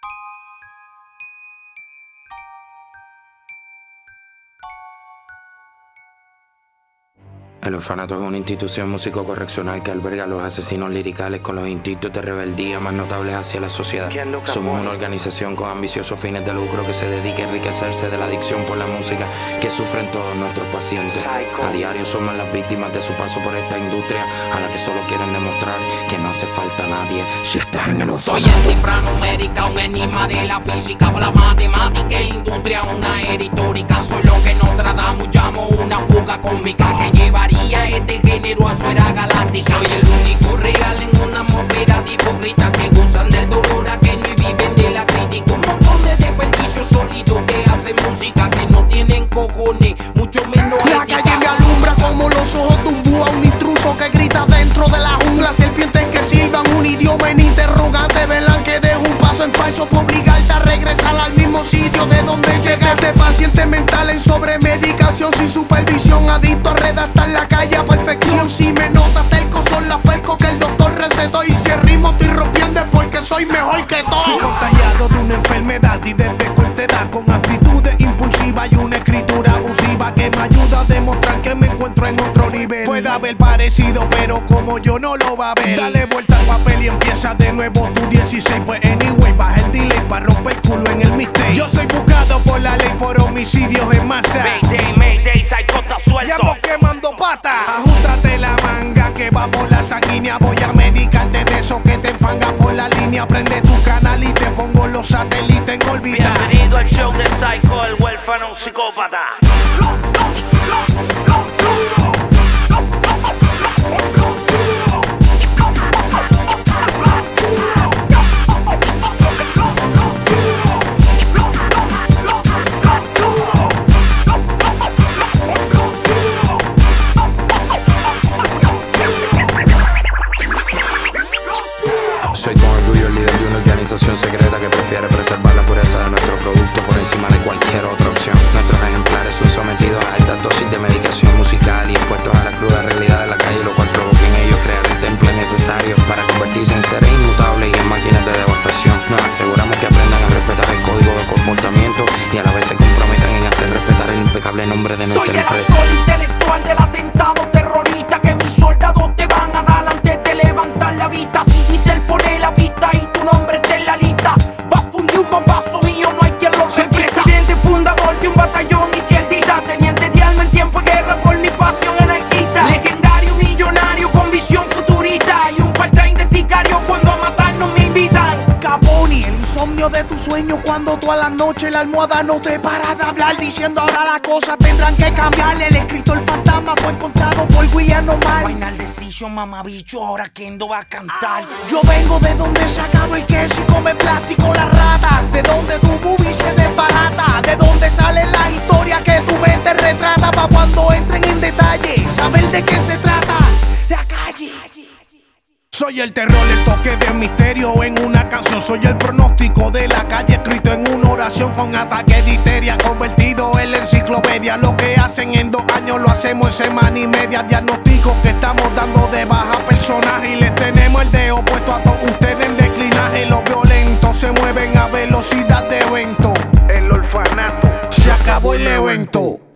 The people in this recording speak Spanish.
El orfanato es una institución músico-correccional que alberga a los asesinos liricales con los instintos de rebeldía más notables hacia la sociedad. Somos una organización con ambiciosos fines de lucro que se dedica a enriquecerse de la adicción por la música que sufren todos nuestros pacientes. A diario somos las víctimas de su paso por esta industria a la que solo quieren demostrar que no hace falta nadie si estás en el orfanato. Soy en cifra numérica, un enigma de la física, la matemática y la industria, una era histórica. Soy lo que Nostradamus llamó una fuga cósmica que llevaría este género a su era galáctica. Soy el único real en una atmósfera de hipócritas que gozan del dolor ajeno y viven de la crítica. Un montón de desperdicios sólidos que hacen música que no tienen cojones, mucho menos la ética. calle me alumbra como los ojos de un búho, un intruso que grita dentro de la jungla. Serpientes que silban un idioma en interrogante, velan que dejo un paso en falso por obligarte a regresar al mismo sitio de donde llegaste. Paciente mental en sobremedicación sin supervisión, adicto a redactar la calle a perfección. Si me notas telco son las percos que el doctor recetó, y si el ritmo estoy rompiendo es porque soy mejor que todo. Fui contagiado de una enfermedad y desde corta edad, con actitudes impulsivas y una escritura abusiva que me ayuda a demostrar que me encuentro en otro nivel. Puede haber parecido, pero como yo no lo va a ver. Dale vuelta al papel y empieza de nuevo tu 16. Pues anyway, baja el delay para romper el culo en el mixtape. Yo soy buscado por la ley por homicidios en masa. Mayday, Mayday, Psycho está suelto. Y ambos quemando pata. Ajustate la manga que va por la sanguínea. Voy a medicarte de eso que te enfanga por la línea. Prende tu canal y te pongo los satélites en órbita. Bienvenido al show de Psycho, el huérfano, un psicópata. Soy con orgullo el líder de una organización secreta que prefiere preservar la pureza de nuestro producto por encima de cualquier otra opción. Nuestros ejemplares son sometidos a altas dosis de medicación musical y expuestos a la cruda realidad de la calle, lo cual provoca en ellos crear el temple necesario para convertirse en seres inmutables y en máquinas de devastación. Nos aseguramos que aprendan a respetar el código de comportamiento y a la vez se comprometan en hacer respetar el impecable nombre de nuestra empresa. Soy el intelectual del atentado terrorista que mis soldados te van a dar antes de levantar la vista. Si dice el pone la pista y tu nombre está en la lista, va a fundir un bombazo mío, no hay quien lo resista. Soy presidente fundador de un batallón izquierdista, teniente de alma en tiempo de guerra por mi pasión anarquista. Legendario millonario con visión futurista y un part-time de sicario cuando a matarnos me invitan. Caponi, el insomnio de tu sueño cuando toda la noche la almohada no te para de hablar, diciendo ahora las cosas tendrán que cambiar. El escritor fantasma fue encontrado por William Omar. Final Decision, mamabicho, ahora Kendo va a cantar. Yo vengo de donde se acabó el queso y come plástico las ratas, de donde tu movie se desbarata, de donde salen las historias que tu mente retrata, pa' cuando entren en detalle saber de qué se trata la calle. Soy el terror, el toque de misterio en una canción. Soy el pronóstico de la calle escrito en una oración, con ataque de histeria convertido en la enciclopedia. Lo que hacen en 2 años lo hacemos en semana y media. Diagnóstico que estamos dando de baja personaje y les tenemos el dedo puesto a todos ustedes en declinaje. Los violentos se mueven a velocidad de evento. El orfanato, se acabó el evento.